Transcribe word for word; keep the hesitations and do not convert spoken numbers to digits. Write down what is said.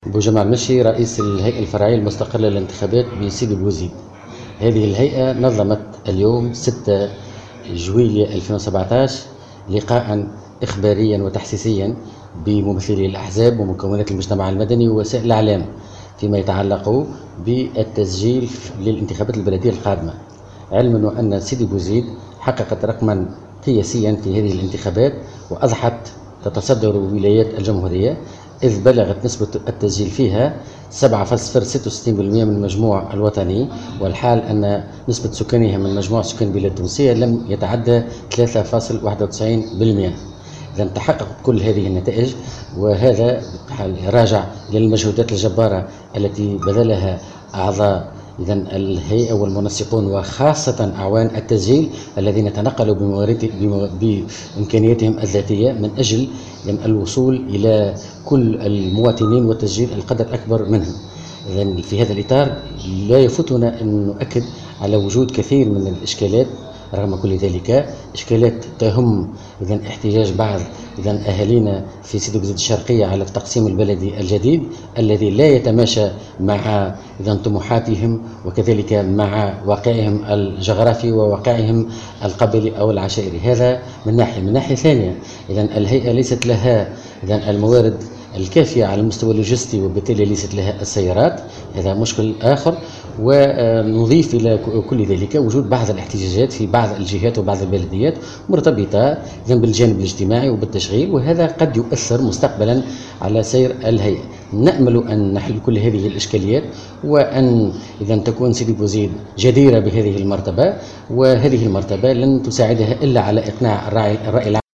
بوجمال مشي رئيس الهيئة الفرعية المستقلة للانتخابات بسيدي بوزيد. هذه الهيئة نظمت اليوم ستة جويلية ألفين وسبعة عشر لقاء إخباريا وتحسيسيا بممثلي الأحزاب ومكونات المجتمع المدني ووسائل الإعلام فيما يتعلق بالتسجيل للانتخابات البلدية القادمة، علما وأن سيدي بوزيد حققت رقما قياسيا في هذه الانتخابات وأصبحت تتصدر ولايات الجمهورية، إذ بلغت نسبة التسجيل فيها سبعة فاصلة ستة وستين بالمئة من المجموع الوطني، والحال أن نسبة سكانها من مجموع سكان البلاد التونسية لم يتعدى ثلاثة فاصلة واحد وتسعين بالمئة. إذا تحققت كل هذه النتائج، وهذا راجع للمجهودات الجبارة التي بذلها أعضاء إذا الهيئة والمنسقون وخاصة أعوان التسجيل الذين تنقلوا بإمكانياتهم الذاتية من أجل الوصول إلى كل المواطنين وتسجيل القدر الأكبر منهم. إذن في هذا الإطار لا يفوتنا أن نؤكد على وجود كثير من الإشكالات، رغم كل ذلك إشكالات تهم إذن احتجاج بعض إذن أهالينا في سيدي بوزيد الشرقية على التقسيم البلدي الجديد الذي لا يتماشى مع إذن طموحاتهم وكذلك مع واقعهم الجغرافي وواقعهم القبلي أو العشائري. هذا من ناحية. من ناحية ثانية إذن الهيئة ليست لها إذن الموارد الكافية على المستوى اللوجستي، وبالتالي ليست لها السيارات، هذا مشكل آخر. ونضيف إلى كل ذلك وجود بعض الاحتجاجات في بعض الجهات وبعض البلديات مرتبطة بالجانب الاجتماعي وبالتشغيل، وهذا قد يؤثر مستقبلا على سير الهيئة. نأمل أن نحل كل هذه الإشكاليات، وأن إذا تكون سيدي بوزيد جديرة بهذه المرتبة، وهذه المرتبة لن تساعدها إلا على إقناع الرأي العام